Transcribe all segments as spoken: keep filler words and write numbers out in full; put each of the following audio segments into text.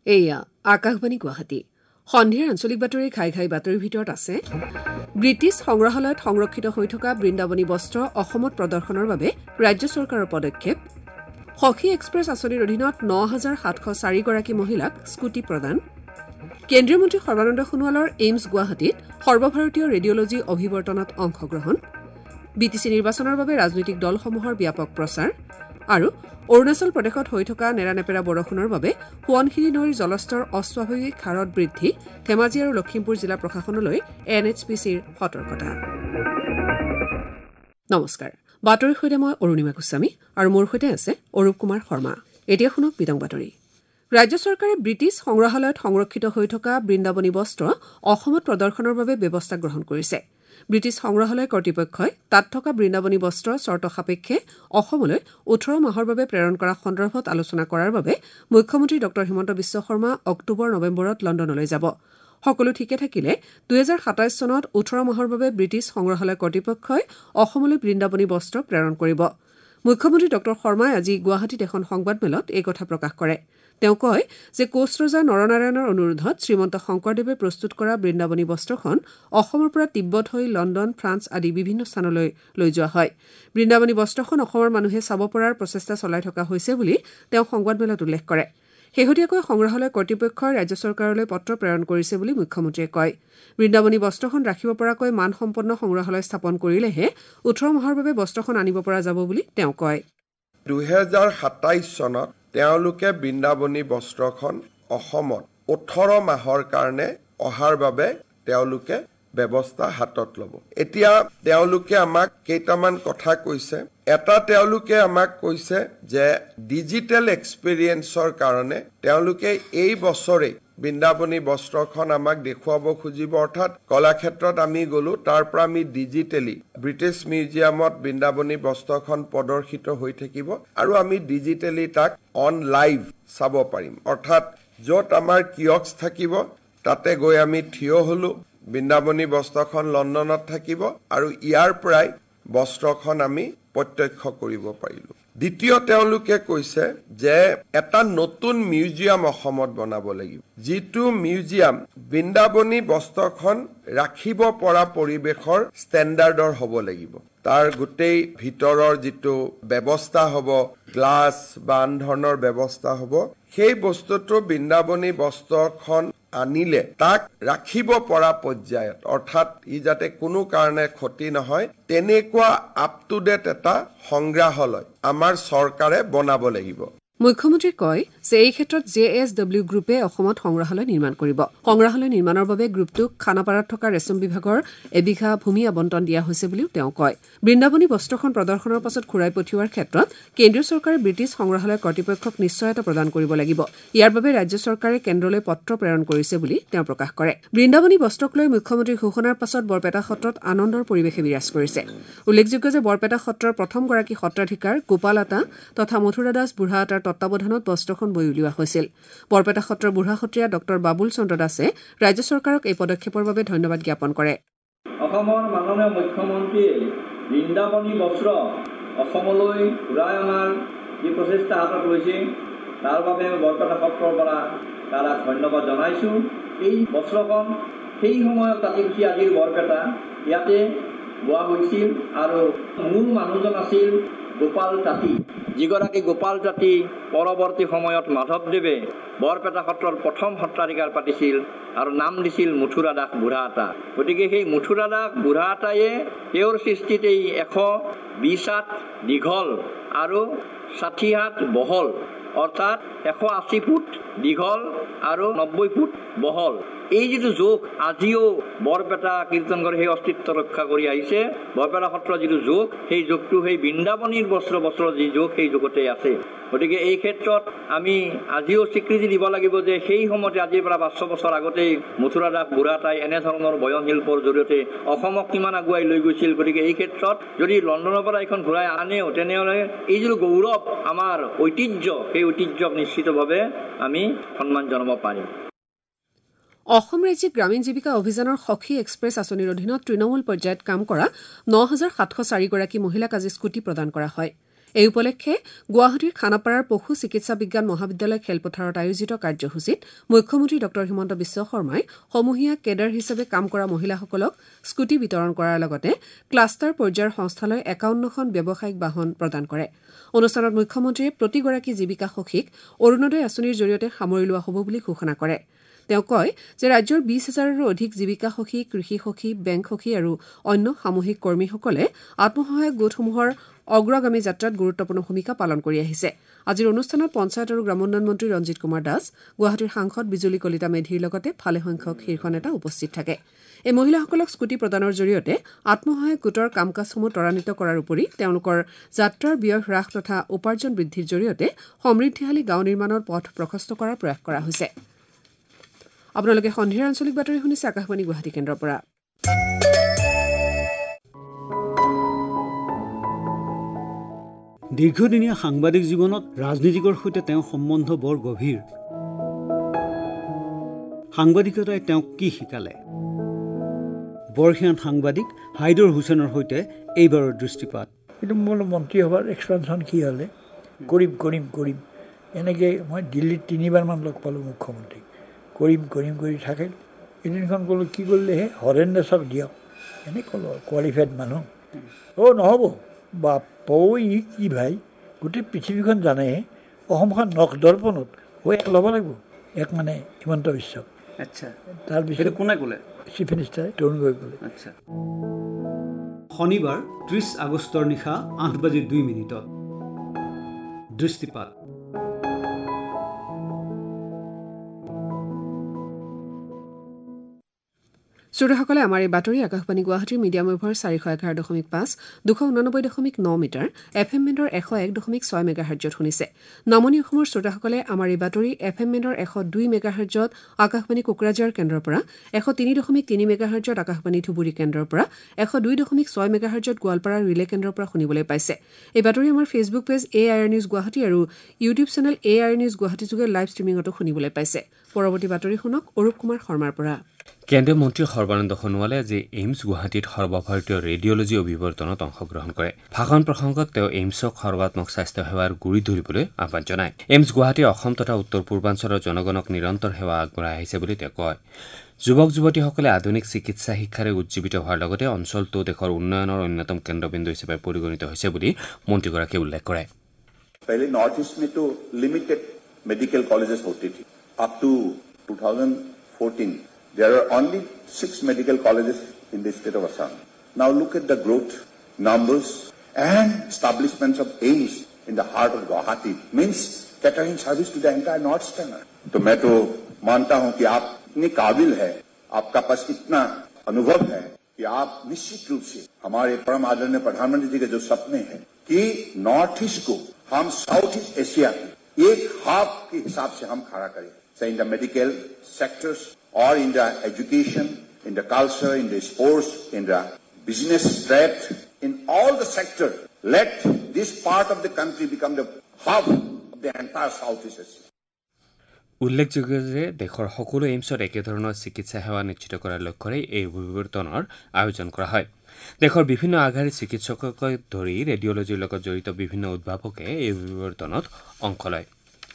এয়া আকাশবাণী গুৱাহাটী সন্ধিয়াৰ আঞ্চলিক বাতৰি ঘাই ঘাই বাতৰিৰ ভিতৰত আছে ব্ৰিটিছ সংগ্ৰহালয়ত সংৰক্ষিত হৈ থকা বৃন্দাবনী বস্ত্ৰ অসমত প্ৰদৰ্শনৰ বাবে ৰাজ্য চৰকাৰৰ পদক্ষেপ সখী এক্সপ্ৰেছ আঁচনিৰ অধীনত ন হাজাৰ সাতশ চাৰিগৰাকী মহিলাক স্কুটি প্ৰদান কেন্দ্ৰীয় মন্ত্ৰী সৰ্বানন্দ সোণোৱালৰ এইমছ গুৱাহাটীত সৰ্বভাৰতীয় ৰেডিঅলজী অভিৱৰ্তনত অংশগ্ৰহণ বি টি চি নিৰ্বাচনৰ বাবে ৰাজনৈতিক দলসমূহৰ ব্যাপক প্ৰচাৰ আৰু অৰুণাচল প্ৰদেশত হৈ থকা নেৰানেপেৰা বৰষুণৰ বাবে সোৱণশিৰি নৈৰ জলস্তৰ অস্বাভাৱিক হাৰত বৃদ্ধি ধেমাজি আৰু লখিমপুৰ জিলা প্ৰশাসনলৈ এন এইচ পি চিৰ সতৰ্কতা নমস্কাৰ বাতৰিৰ সৈতে মই অৰুণিমা গোস্বামী আৰু মোৰ সৈতে আছে অৰূপ কুমাৰ শৰ্মা এতিয়া শুনক বিতং বাতৰি ৰাজ্য চৰকাৰে ব্ৰিটিছ সংগ্ৰহালয়ত সংৰক্ষিত হৈ থকা বৃন্দাবনী বস্ত্ৰ অসমত প্ৰদৰ্শনৰ বাবে ব্যৱস্থা গ্ৰহণ কৰিছে ব্ৰিটিছ সংগ্ৰহালয় কৰ্তৃপক্ষই তাত থকা বৃন্দাবনী বস্ত্ৰ চৰ্ত সাপেক্ষে অসমলৈ ওঠৰ মাহৰ বাবে প্ৰেৰণ কৰা সন্দৰ্ভত আলোচনা কৰাৰ বাবে মুখ্যমন্ত্ৰী ড হিমন্ত বিশ্ব শৰ্মা অক্টোবৰ নৱেম্বৰত লণ্ডনলৈ যাব সকলো ঠিকে থাকিলে দুহেজাৰ সাতাইছ চনত ওঠৰ মাহৰ বাবে ব্ৰিটিছ সংগ্ৰহালয় কৰ্তৃপক্ষই অসমলৈ বৃন্দাবনী বস্ত্ৰ প্ৰেৰণ কৰিব মুখ্যমন্ত্ৰী ড শৰ্মাই আজি গুৱাহাটীত এখন সংবাদমেলত এই কথা প্ৰকাশ কৰে তেওঁ কয় যে কোচ ৰজা নৰনাৰায়ণৰ অনুৰোধত শ্ৰীমন্ত শংকৰদেৱে প্ৰস্তুত কৰা বৃন্দাবনী বস্ত্ৰখন অসমৰ পৰা তিব্বত হৈ লণ্ডন ফ্ৰান্স আদি বিভিন্ন স্থানলৈ লৈ যোৱা হয় বৃন্দাবনী বস্ত্ৰখন অসমৰ মানুহে চাব পৰাৰ প্ৰচেষ্টা চলাই থকা হৈছে বুলি তেওঁ সংবাদমেলত উল্লেখ কৰে শেহতীয়াকৈ সংগ্ৰহালয় কৰ্তৃপক্ষই ৰাজ্য চৰকাৰলৈ পত্ৰ প্ৰেৰণ কৰিছে বুলি মুখ্যমন্ত্ৰীয়ে কয় বৃন্দাবনী বস্ত্ৰখন ৰাখিব পৰাকৈ মানসম্পন্ন সংগ্ৰহালয় স্থাপন কৰিলেহে ওঠৰ মাহৰ বাবে বস্ত্ৰখন আনিব পৰা যাব বুলি তেওঁ কয় দুহেজাৰ সাতাইছ চনত তেওঁলোকে বৃন্দাবনী বস্ত্ৰখন অসমত ওঠৰ মাহৰ কাৰণে অহাৰ বাবে তেওঁলোকে ব্যৱস্থা হাতত ল'ব এতিয়া তেওঁলোকে আমাক কেইটামান কথা কৈছে এটা তেওঁলোকে আমাক কৈছে যে ডিজিটেল এক্সপেৰিয়েন্সৰ কাৰণে তেওঁলোকে এই বছৰে বৃন্দাবনী বস্ত্ৰখন আমাক দেখুৱাব খুজিব অৰ্থাৎ কলাক্ষেত্ৰত আমি গ'লো তাৰ পৰা আমি ডিজিটেলি ব্ৰিটিছ মিউজিয়ামত বৃন্দাবনী বস্ত্ৰখন প্ৰদৰ্শিত হৈ থাকিব আৰু আমি ডিজিটেলি তাক অন লাইভ চাব পাৰিম অৰ্থাৎ য'ত আমাৰ কিয়ক্স থাকিব তাতে গৈ আমি থিয় হলো বৃন্দাবনী বস্ত্ৰখন লণ্ডনত থাকিব আৰু ইয়াৰ পৰাই বস্ত্ৰখন আমি প্ৰত্যক্ষ কৰিব পাৰিলো দ্বিতীয় তেওঁলোকে কৈছে যে এটা নতুন মিউজিয়াম অসমত বনাব লাগিব যিটো মিউজিয়াম বৃন্দাবনী বস্ত্ৰখন ৰাখিব পৰা পৰিৱেশৰ ষ্টেণ্ডাৰ্ডৰ হ'ব লাগিব তাৰ গোটেই ভিতৰৰ যিটো ব্যৱস্থা হ'ব গ্লাছ বা আন ধৰণৰ ব্যৱস্থা হ'ব সেই বস্তুটো বৃন্দাবনী বস্ত্ৰখন আনিলে তাক ৰাখিব পৰা পৰ্যায়ত অৰ্থাৎ ই যাতে কোনো কাৰণে ক্ষতি নহয় তেনেকুৱা আপ টু ডেট এটা সংগ্ৰহালয় আমাৰ চৰকাৰে বনাব লাগিব মুখ্যমন্ত্ৰীয়ে কয় যে এই ক্ষেত্ৰত জে এছ ডব্লিউ গ্ৰুপে অসমত সংগ্ৰহালয় নিৰ্মাণ কৰিব সংগ্ৰহালয় নিৰ্মাণৰ বাবে গ্ৰুপটোক খানাপাৰাত থকা ৰেচম বিভাগৰ এবিঘা ভূমি আবণ্টন দিয়া হৈছে বুলিও তেওঁ কয় বৃন্দাবনী বস্ত্ৰখন প্ৰদৰ্শনৰ পাছত ঘূৰাই পঠিওৱাৰ ক্ষেত্ৰত কেন্দ্ৰীয় চৰকাৰে ব্ৰিটিছ সংগ্ৰহালয় কৰ্তৃপক্ষক নিশ্চয়তা প্ৰদান কৰিব লাগিব ইয়াৰ বাবে ৰাজ্য চৰকাৰে কেন্দ্ৰলৈ পত্ৰ প্ৰেৰণ কৰিছে বুলি তেওঁ প্ৰকাশ কৰে বৃন্দাবনী বস্ত্ৰক লৈ মুখ্যমন্ত্ৰীৰ ঘোষণাৰ পাছত বৰপেটা সত্ৰত আনন্দৰ পৰিৱেশে বিৰাজ কৰিছে উল্লেখযোগ্য যে বৰপেটা সত্ৰৰ প্ৰথমগৰাকী সত্ৰাধিকাৰ গোপাল আতা তথা মথুৰা দাস বুঢ়া আতাৰ তত্বাৱধানত বস্ত্ৰখন বৈ উলিওৱা হৈছিল বৰপেটা সত্ৰৰ বুঢ়া সত্ৰীয়া ডক্টৰ বাবুল চন্দ্ৰ দাসে ৰাজ্য চৰকাৰক এই পদক্ষেপৰ বাবে ধন্যবাদ জ্ঞাপন কৰে অসমৰ মাননীয় মুখ্যমন্ত্ৰীয়ে বৃন্দাবনী বস্ত্ৰ অসমলৈ ঘূৰাই অনাৰ যি প্ৰচেষ্টা হাতত লৈছে তাৰ বাবে বৰপেটা সত্ৰৰ পৰা তাক ধন্যবাদ জনাইছোঁ এই বস্ত্ৰখন সেই সময়ত তাঁতিকুচি আজিৰ বৰপেটা ইয়াতে বোৱা হৈছিল আৰু মূল মানুহজন আছিল গোপাল তাঁতী যিগৰাকী গোপাল তাঁতী পৰৱৰ্তী সময়ত মাধৱদেৱে বৰপেটা সত্ৰৰ প্ৰথম সত্ৰাধিকাৰ পাতিছিল আৰু নাম দিছিল মথুৰা দাস বুঢ়া আতা গতিকে সেই মথুৰা দাস বুঢ়া আতায়ে তেওঁৰ সৃষ্টিত এই এশ বিছ হাত দীঘল আৰু ষাঠি হাত বহল অৰ্থাৎ এশ আশী ফুট দীঘল আৰু নব্বৈ ফুট বহল এই যিটো যোগ আজিও বৰপেটা কীৰ্তনঘৰ সেই অস্তিত্ব ৰক্ষা কৰি আহিছে বৰপেটা সত্ৰৰ যিটো যোগ সেই যোগটো সেই বৃন্দাবনীৰ বস্ত্ৰ বস্ত্ৰৰ যি যোগ সেই যোগতে আছে গতিকে এই ক্ষেত্ৰত আমি আজিও স্বীকৃতি দিব লাগিব যে সেই সময়তে আজিৰ পৰা পাঁচশ বছৰ আগতেই মথুৰা দাস বুঢ়া আতাই এনেধৰণৰ বয়ন শিল্পৰ জৰিয়তে অসমক কিমান আগুৱাই লৈ গৈছিল গতিকে এই ক্ষেত্ৰত যদি লণ্ডনৰ পৰা এইখন ঘূৰাই আনেও তেনেহ'লে এই যিটো গৌৰৱ আমাৰ ঐতিহ্য সেই ঐতিহ্যক নিশ্চিতভাৱে আমি সন্মান জনাব পাৰিম অসম ৰাজ্যিক গ্ৰামীণ জীৱিকা অভিযানৰ সখী এক্সপ্ৰেছ আঁচনিৰ অধীনত তৃণমূল পৰ্যায়ত কাম কৰা ন হাজাৰ সাতশ চাৰিগৰাকী মহিলাক আজি স্কুটি প্ৰদান কৰা হয় এই উপলক্ষে গুৱাহাটীৰ খানাপাৰাৰ পশু চিকিৎসা বিজ্ঞান মহাবিদ্যালয় খেলপথাৰত আয়োজিত কাৰ্যসূচীত মুখ্যমন্ত্ৰী ড হিমন্ত বিশ্ব শৰ্মাই সমূহীয়া কেডাৰ হিচাপে কাম কৰা মহিলাসকলক স্কুটি বিতৰণ কৰাৰ লগতে ক্লাষ্টাৰ পৰ্যায়ৰ সংস্থালৈ একাৱন্নখন ব্যৱসায়িক বাহন প্ৰদান কৰে অনুষ্ঠানত মুখ্যমন্ত্ৰীয়ে প্ৰতিগৰাকী জীৱিকা সখীক অৰুণোদয় আঁচনিৰ জৰিয়তে সামৰি লোৱা হ'ব বুলি ঘোষণা কৰে তেওঁ কয় যে ৰাজ্যৰ বিশ হাজাৰৰো অধিক জীৱিকা সখী কৃষি সখী বেংক সখী আৰু অন্য সামূহিক কৰ্মীসকলে আত্মসহায়ক গোটসমূহৰ অগ্ৰগামী যাত্ৰাত গুৰুত্বপূৰ্ণ ভূমিকা পালন কৰি আহিছে আজিৰ অনুষ্ঠানত পঞ্চায়ত আৰু গ্ৰামোন্নয়ন মন্ত্ৰী ৰঞ্জিত কুমাৰ দাস গুৱাহাটীৰ সাংসদ বিজুলী কলিতা মেধিৰ লগতে ভালেসংখ্যক শীৰ্ষ নেতা উপস্থিত থাকে এই মহিলাসকলক স্কুটি প্ৰদানৰ জৰিয়তে আত্মসহায়ক গোটৰ কাম কাজসমূহ ত্বৰান্বিত কৰাৰ উপৰি তেওঁলোকৰ যাত্ৰাৰ ব্যয় হ্ৰাস তথা উপাৰ্জন বৃদ্ধিৰ জৰিয়তে সমৃদ্ধিশালী গাঁও নিৰ্মাণৰ পথ প্ৰশস্ত কৰাৰ প্ৰয়াস কৰা হৈছে আপোনালোকে সন্ধিয়াৰ আঞ্চলিক বাতৰি শুনিছে আকাশবাণী গুৱাহাটী কেন্দ্ৰৰ পৰা দীৰ্ঘদিনীয়া সাংবাদিক জীৱনত ৰাজনীতিকৰ সৈতে তেওঁৰ সম্বন্ধ বৰ গভীৰ সাংবাদিকতাই তেওঁক কি শিকালে বৰ্ষীয়ান সাংবাদিক হাইদৰ হুছেইনৰ সৈতে এইবাৰৰ দৃষ্টিপাত কিন্তু মোৰ মন্ত্ৰী সভাৰ এক্সপেনশ্যন কি হ'লে কৰিম কৰিম কৰিম এনেকৈ মই দিল্লীত তিনিবাৰমান লগ পালোঁ মুখ্যমন্ত্ৰীক কৰিম কৰিম কৰি থাকে এদিনখন ক'লোঁ কি কৰিলেহে হৰেণ দাসক দিয়ক এনেই ক'লোঁ কোৱালিফাইড মানুহ অ' নহ'ব বাপৌ ই কি ভাই গোটেই পৃথিৱীখন জানেহে অসমখন নখ দৰ্পণত হৈ এক ল'ব লাগিব এক মানে হিমন্ত বিশ্বক আচ্ছা তাৰপিছত কোনে ক'লে চিফ মিনিষ্টাৰে তৰুণ গগৈ ক'লে আচ্ছা শনিবাৰ ত্ৰিছ আগষ্টৰ নিশা আঠ বাজি দুই মিনিটত দৃষ্টিপাত শ্ৰোতাসকলে আমাৰ এই বাতৰি আকাশবাণী গুৱাহাটীৰ মিডিয়াম ৱেভৰ চাৰিশ এঘাৰ দশমিক পাঁচ দুশ ঊনানব্বৈ দশমিক ন মিটাৰ এফ এম মেণ্ডৰ এশ এক দশমিক ছয় মেগাহাৰ্জত শুনিছে নামনি অসমৰ শ্ৰোতাসকলে আমাৰ এই বাতৰি এফ এম মেণ্ডৰ এশ দুই মেগাহাৰ্জত আকাশবাণী কোকৰাঝাৰ কেন্দ্ৰৰ পৰা এশ তিনি দশমিক তিনি মেগাহাৰ্জত আকাশবাণী ধুবুৰী কেন্দ্ৰৰ পৰা এশ দুই দশমিক ছয় মেগাহাৰ্জত গোৱালপাৰা ৰিলে কেন্দ্ৰৰ পৰা শুনিবলৈ পাইছে এই বাতৰি আমাৰ Facebook page A I R news Guwahati আৰু YouTube channel A I R news Guwahati যোগে লাইভ ষ্ট্ৰিমিঙতো শুনিবলৈ পাইছে পৰৱৰ্তী বাতৰি শুনক অৰূপ কুমাৰ শৰ্মাৰ পৰা কেন্দ্ৰীয় মন্ত্ৰী সৰ্বানন্দ সোণোৱালে আজি এইমছ গুৱাহাটীত সৰ্বভাৰতীয় ৰেডিঅলজি অভিৱৰ্তনত অংশগ্ৰহণ কৰে ভাষণ প্ৰসংগত তেওঁ এইমছক সৰ্বাত্মক স্বাস্থ্য সেৱাৰ গুৰি ধৰিবলৈ আহ্বান জনায় এইমছ গুৱাহাটী অসম তথা উত্তৰ পূৰ্বাঞ্চলৰ জনগণক নিৰন্তৰ সেৱা আগবঢ়াই আহিছে বুলি তেওঁ কয় যুৱক যুৱতীসকলে আধুনিক চিকিৎসা শিক্ষাৰে উজ্জীৱিত হোৱাৰ লগতে অঞ্চলটো দেশৰ উন্নয়নৰ অন্যতম কেন্দ্ৰবিন্দু হিচাপে পৰিগণিত হৈছে বুলি মন্ত্ৰীগৰাকীয়ে উল্লেখ কৰে पहले नॉर्थ ईस्ट में तो लिमिटेड मेडिकल कॉलेजेस होती थी up to twenty fourteen there are only six medical colleges in the state of Assam. Now look at the growth numbers and establishments of A I I M S in the heart of Guwahati means catering service to the entire North Eastern. तो मैं तो मानता हूं कि आप इतने काबिल है आपका पास इतना अनुभव है कि आप निश्चित रूप से हमारे परम आदरणीय प्रधानमंत्री जी के जो सपने हैं कि नॉर्थ ईस्ट को हम साउथ ईस्ट एशिया के एक हब के हिसाब से हम खड़ा करें say in the medical sectors or in the education, in the culture, in the sports, in the business trade, in all the sectors, let this part of the country become the hub of the entire Southeast Asia. উল্লেখযোগ্য যে দেশৰ সকলো এইমছত একেধৰণৰ চিকিৎসা সেৱা নিশ্চিত কৰাৰ লক্ষ্যৰে এই অভিৱৰ্তনৰ আয়োজন কৰা হয় দেশৰ বিভিন্ন আগশাৰীৰ চিকিৎসককে ধৰি ৰেডিঅলজিৰ লগত জড়িত বিভিন্ন উদ্ভাৱকে এই অভিৱৰ্তনত অংশ লয়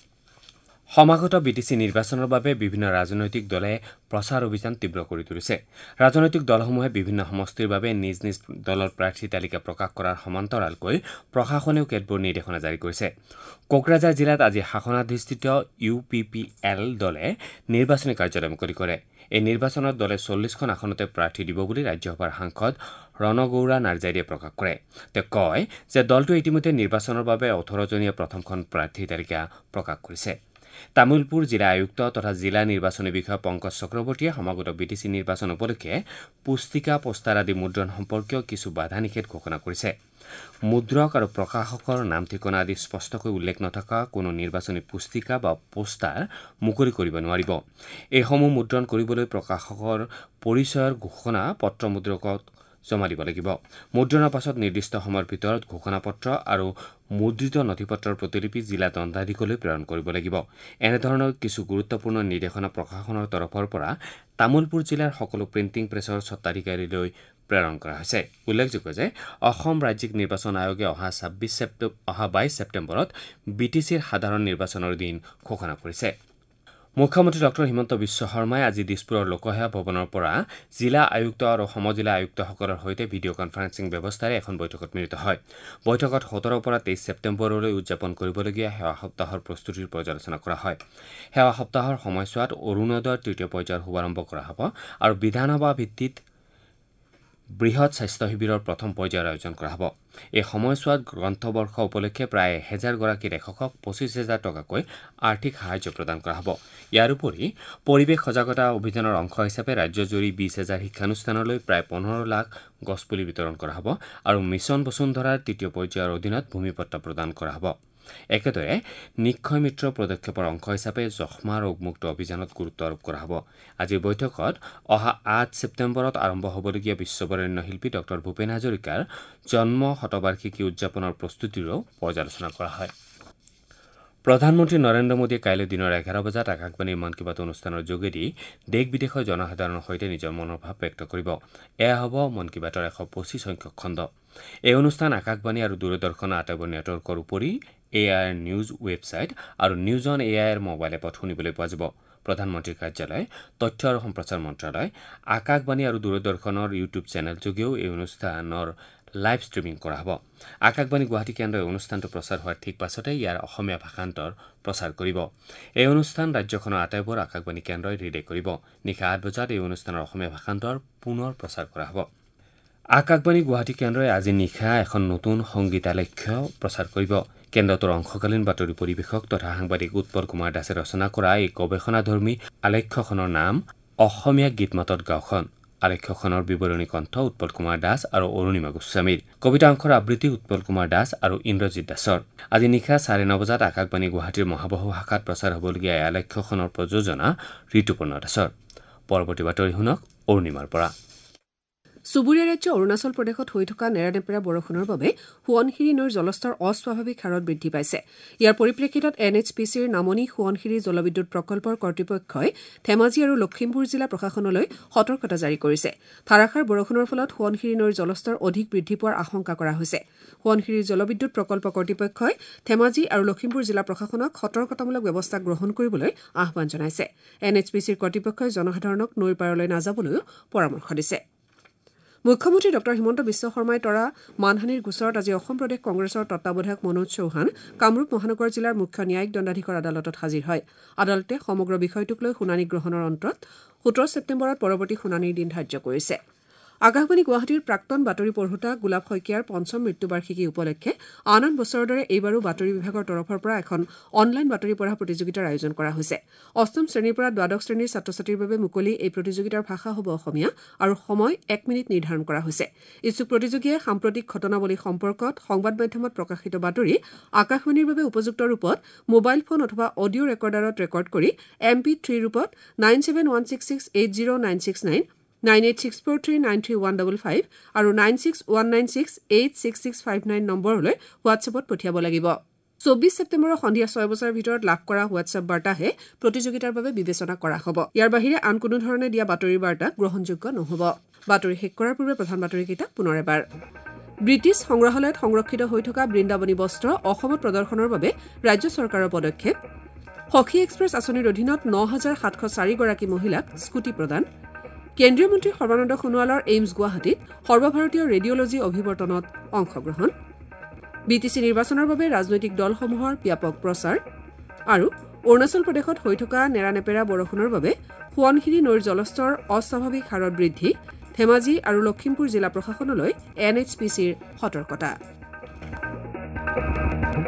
সমাগত বিটিচি নিৰ্বাচনৰ বাবে বিভিন্ন ৰাজনৈতিক দলে প্ৰচাৰ অভিযান তীব্ৰ কৰি তুলিছে ৰাজনৈতিক দলসমূহে বিভিন্ন সমষ্টিৰ বাবে নিজ নিজ দলৰ প্ৰাৰ্থী তালিকা প্ৰকাশ কৰাৰ সমান্তৰালকৈ প্ৰশাসনেও কেতবোৰ নিৰ্দেশনা জাৰি কৰিছে কোকৰাঝাৰ জিলাত আজি শাসনাধিষ্ঠিত ইউ পি পি এল দলে নিৰ্বাচনী কাৰ্যক্ৰম মুকলি কৰে এই নিৰ্বাচনত দলে চল্লিছখন আসনতে প্ৰাৰ্থী দিব বুলি ৰাজ্যসভাৰ সাংসদ ৰণগৌৰা নাৰ্জাৰীয়ে প্ৰকাশ কৰে তেওঁ কয় যে দলটোৱে ইতিমধ্যে নিৰ্বাচনৰ বাবে ওঠৰ জনীয়া প্ৰথমখন প্ৰাৰ্থী তালিকা প্ৰকাশ কৰিছে তামুলপুৰ জিলা আয়ুক্ত তথা জিলা নিৰ্বাচনী বিষয়া পংকজ চক্ৰৱৰ্তীয়ে সমাগত বিটিচি নিৰ্বাচন উপলক্ষে পুস্তিকা পোষ্টাৰ আদি মুদ্ৰণ সম্পৰ্কীয় কিছু বাধা নিষেধ ঘোষণা কৰিছে মুদ্ৰক আৰু প্ৰকাশকৰ নাম ঠিকনা আদি স্পষ্টকৈ উল্লেখ নথকা কোনো নিৰ্বাচনী পুস্তিকা বা পোষ্টাৰ মুকলি কৰিব নোৱাৰিব এইসমূহ মুদ্ৰণ কৰিবলৈ প্ৰকাশকৰ পৰিচয়ৰ ঘোষণা পত্ৰ মুদ্ৰকত জমা দিব লাগিব। মুদ্ৰণৰ পাছত নিৰ্দিষ্ট সময়ৰ ভিতৰত ঘোষণাপত্ৰ আৰু মুদ্ৰিত নথিপত্ৰৰ প্ৰতিলিপি জিলা দণ্ডাধীশলৈ প্ৰেৰণ কৰিব লাগিব। এনেধৰণৰ কিছু গুৰুত্বপূৰ্ণ নিৰ্দেশনা প্ৰশাসনৰ তৰফৰ পৰা তামুলপুৰ জিলাৰ সকলো প্ৰিণ্টিং প্ৰেছৰ স্বত্বাধিকাৰীলৈ প্ৰেৰণ কৰা হৈছে। উল্লেখযোগ্য যে অসম ৰাজ্যিক নিৰ্বাচন আয়োগে অহা ছাব্বিছ ছেপ্টেম্বৰ অহা বাইছ ছেপ্টেম্বৰত বি টি চিৰ সাধাৰণ নিৰ্বাচনৰ দিন ঘোষণা কৰিছে। মুখ্যমন্ত্ৰী ডক্টৰ হিমন্ত বিশ্ব শৰ্মাই আজি দিছপুৰৰ লোকসেৱা ভৱনৰ পৰা জিলা আয়ুক্ত আৰু সমজিলা আয়ুক্তসকলৰ সৈতে ভিডিঅ' কনফাৰেন্সিং ব্যৱস্থাৰে এখন বৈঠকত মিলিত হয়। বৈঠকত সোতৰৰ পৰা তেইছ ছেপ্টেম্বৰলৈ উদযাপন কৰিবলগীয়া সেৱা সপ্তাহৰ প্ৰস্তুতিৰ পৰ্যালোচনা কৰা হয়। সেৱা সপ্তাহৰ সময়ছোৱাত অৰুণোদয়ৰ তৃতীয় পৰ্যায়ৰ শুভাৰম্ভ কৰা হ'ব আৰু বিধানসভা ভিত্তিত বৃহৎ স্বাস্থ্য শিবিৰৰ প্ৰথম পৰ্যায়ৰ আয়োজন কৰা হ'ব। এই সময়ছোৱাত গ্ৰন্থবৰ্ষ উপলক্ষে প্ৰায় এহেজাৰগৰাকী লেখকক পঁচিছ হেজাৰ টকাকৈ আৰ্থিক সাহায্য প্ৰদান কৰা হ'ব। ইয়াৰ উপৰি পৰিৱেশ সজাগতা অভিযানৰ অংশ হিচাপে ৰাজ্যজুৰি বিছ হেজাৰ শিক্ষানুষ্ঠানলৈ প্ৰায় পোন্ধৰ লাখ গছপুলি বিতৰণ কৰা হ'ব আৰু মিছন বসুন্ধৰাৰ তৃতীয় পৰ্যায়ৰ অধীনত ভূমিপট্টা প্ৰদান কৰা হ'ব। একেদৰে নিক্ষয় মিত্ৰ পদক্ষেপৰ অংশ হিচাপে যক্ষ্মা ৰোগমুক্ত অভিযানত গুৰুত্ব আৰোপ কৰা হ'ব। আজিৰ বৈঠকত অহা আঠ ছেপ্টেম্বৰত আৰম্ভ হ'বলগীয়া বিশ্ববৰেণ্য শিল্পী ডক্টৰ ভূপেন হাজৰিকাৰ জন্ম শতবাৰ্ষিকী উদযাপনৰ প্ৰস্তুতিৰো পৰ্যালোচনা কৰা হয়। প্ৰধানমন্ত্ৰী নৰেন্দ্ৰ মোদীয়ে কাইলৈ দিনৰ এঘাৰ বজাত আকাশবাণীৰ মন কী বাত অনুষ্ঠানৰ যোগেদি দেশ বিদেশৰ জনসাধাৰণৰ সৈতে নিজৰ মনৰ ভাৱ ব্যক্ত কৰিব। এয়া হ'ব মন কী বাতৰ এশ পঁচিছ সংখ্যক খণ্ড। এই অনুষ্ঠান আকাশবাণী আৰু দূৰদৰ্শনৰ আটাইবোৰ নেটৱৰ্কৰ উপৰি A I R news website আৰু news on A I R mobile এপত শুনিবলৈ পোৱা যাব। প্ৰধানমন্ত্ৰীৰ কাৰ্যালয়, তথ্য আৰু সম্প্ৰচাৰ মন্ত্ৰালয়, আকাশবাণী আৰু দূৰদৰ্শনৰ ইউটিউব চেনেলযোগেও এই অনুষ্ঠানৰ লাইভ ষ্ট্ৰিমিং কৰা হ'ব। আকাশবাণী গুৱাহাটী কেন্দ্ৰই অনুষ্ঠানটো প্ৰচাৰ হোৱাৰ ঠিক পাছতে ইয়াৰ অসমীয়া ভাষান্তৰ প্ৰচাৰ কৰিব। এই অনুষ্ঠান ৰাজ্যখনৰ আটাইবোৰ আকাশবাণী কেন্দ্ৰই ৰিলে কৰিব। নিশা আঠ বজাত এই অনুষ্ঠানৰ অসমীয়া ভাষান্তৰ পুনৰ প্ৰচাৰ কৰা হ'ব। আকাশবাণী গুৱাহাটী কেন্দ্ৰই আজি নিশা এখন নতুন সংগীতালেখ্য প্ৰচাৰ কৰিব। কেন্দ্ৰটোৰ অংশকালীন বাতৰি পৰিৱেশক তথা সাংবাদিক উৎপল কুমাৰ দাসে ৰচনা কৰা এই গৱেষণাধৰ্মী আলেখ্যখনৰ নাম অসমীয়া গীত মাতত গাঁওখন। আলেখ্যখনৰ বিৱৰণী কণ্ঠ উৎপল কুমাৰ দাস আৰু অৰুণিমা গোস্বামীৰ। কবিতা অংশৰ আবৃত্তি উৎপল কুমাৰ দাস আৰু ইন্দ্ৰজিৎ দাসৰ। আজি নিশা চাৰে ন বজাত আকাশবাণী গুৱাহাটীৰ মহাবাহু শাখাত প্ৰচাৰ হ'বলগীয়া এই আলেখ্যখনৰ প্ৰযোজনা ঋতুপৰ্ণ দাসৰ। পৰৱৰ্তী বাতৰি শুনক অৰুণিমাৰ পৰা। চুবুৰীয়া ৰাজ্য অৰুণাচল প্ৰদেশত হৈ থকা নেৰানেপেৰা বৰষুণৰ বাবে সোৱণশিৰি নৈৰ জলস্তৰ অস্বাভাৱিক হাৰত বৃদ্ধি পাইছে। ইয়াৰ পৰিপ্ৰেক্ষিতত এন এইচ পি চিৰ নামনি সোৱণশিৰি জলবিদ্যুৎ প্ৰকল্পৰ কৰ্তৃপক্ষই ধেমাজি আৰু লখিমপুৰ জিলা প্ৰশাসনলৈ সতৰ্কতা জাৰি কৰিছে। ধাৰাসাৰ বৰষুণৰ ফলত সোৱণশিৰি নৈৰ জলস্তৰ অধিক বৃদ্ধি পোৱাৰ আশংকা কৰা হৈছে। সোৱণশিৰি জলবিদ্যুৎ প্ৰকল্প কৰ্তৃপক্ষই ধেমাজি আৰু লখিমপুৰ জিলা প্ৰশাসনক সতৰ্কতামূলক ব্যৱস্থা গ্ৰহণ কৰিবলৈ আহ্বান জনাইছে। এন এইচ পি চিৰ কৰ্তৃপক্ষই জনসাধাৰণক নৈৰ পাৰলৈ নাযাবলৈও পৰামৰ্শ দিছে। মুখ্যমন্ত্ৰী ডক্টৰ হিমন্ত বিশ্ব শৰ্মাই তৰা মানহানিৰ গোচৰত আজি অসম প্ৰদেশ কংগ্ৰেছৰ তত্বাৱধায়ক মনোজ চৌহান কামৰূপ মহানগৰ জিলাৰ মুখ্য ন্যায়িক দণ্ডাধীশৰ আদালতত হাজিৰ হয়। আদালতে সমগ্ৰ বিষয়টোক লৈ শুনানি গ্ৰহণৰ অন্তত সোতৰ ছেপ্টেম্বৰত পৰৱৰ্তী শুনানিৰ দিন ধাৰ্য কৰিছে। আকাশবাণী গুৱাহাটীৰ প্ৰাক্তন বাতৰি পঢ়োতা গোলাপ শইকীয়াৰ পঞ্চম মৃত্যুবাৰ্ষিকী উপলক্ষে আন আন বছৰৰ দৰে এইবাৰো বাতৰি বিভাগৰ তৰফৰ পৰা এখন অনলাইন বাতৰি পঢ়া প্ৰতিযোগিতাৰ আয়োজন কৰা হৈছে। অষ্টম শ্ৰেণীৰ পৰা দ্বাদশ শ্ৰেণীৰ ছাত্ৰ ছাত্ৰীৰ বাবে মুকলি এই প্ৰতিযোগিতাৰ ভাষা হ'ব অসমীয়া আৰু সময় এক মিনিট নিৰ্ধাৰণ কৰা হৈছে। ইচ্ছুক প্ৰতিযোগীয়ে সাম্প্ৰতিক ঘটনাৱলী সম্পৰ্কত সংবাদ মাধ্যমত প্ৰকাশিত বাতৰি আকাশবাণীৰ বাবে উপযুক্ত ৰূপত মোবাইল ফোন অথবা অডিঅ' ৰেকৰ্ডাৰত ৰেকৰ্ড কৰি এম পি থ্ৰী ৰূপত nine seven one six six eight zero' nine six nine nine eight six four three nine three one double five আৰু nine six one nine six eight six six five nine নম্বৰলৈ হোৱাটছএপত পঠিয়াব লাগিব। চৌব্বিছ ছেপ্টেম্বৰৰ সন্ধিয়া ছয় বজাৰ ভিতৰত লাভ কৰা হোৱাটছএপ বাৰ্তাহে প্ৰতিযোগিতাৰ বাবে বিবেচনা কৰা হ'ব। ইয়াৰ বাহিৰে আন কোনো ধৰণে দিয়া বাতৰিৰ বাৰ্তা গ্ৰহণযোগ্য নহ'ব। বাতৰি শেষ কৰাৰ পূৰ্বে প্ৰধান বাতৰিকেইটা পুনৰ এবাৰ। ব্ৰিটিছ সংগ্ৰহালয়ত সংৰক্ষিত হৈ থকা বৃন্দাবনী বস্ত্ৰ অসমত প্ৰদৰ্শনৰ বাবে ৰাজ্য চৰকাৰৰ পদক্ষেপ। সখী এক্সপ্ৰেছ আঁচনিৰ অধীনত ন হাজাৰ সাতশ চাৰিগৰাকী মহিলাক স্কুটি প্ৰদান। কেন্দ্ৰীয় মন্ত্ৰী সৰ্বানন্দ সোণোৱালৰ এইমছ গুৱাহাটীত সৰ্বভাৰতীয় ৰেডিঅলজী অভিৱৰ্তনত অংশগ্ৰহণ। বি টি চি নিৰ্বাচনৰ বাবে ৰাজনৈতিক দলসমূহৰ ব্যাপক প্ৰচাৰ আৰু অৰুণাচল প্ৰদেশত হৈ থকা নেৰানেপেৰা বৰষুণৰ বাবে সোৱণশিৰি নৈৰ জলস্তৰ অস্বাভাৱিক হাৰত বৃদ্ধি। ধেমাজি আৰু লখিমপুৰ জিলা প্ৰশাসনলৈ এন এইচ পি চিৰ সতৰ্কতা।